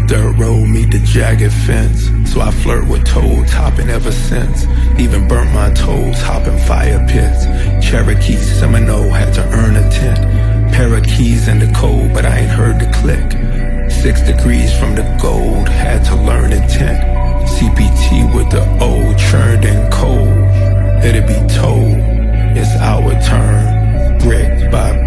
dirt road meet the jagged fence. So I flirt with toad topping ever since. Even burnt my toes hopping fire pits. Cherokee Seminole had to earn a tent. Pair of keys in the code, but I ain't heard the click. 6 degrees from the gold, had to learn intent. CPT with the old, churned in cold. It'll be told, it's our turn. Brick by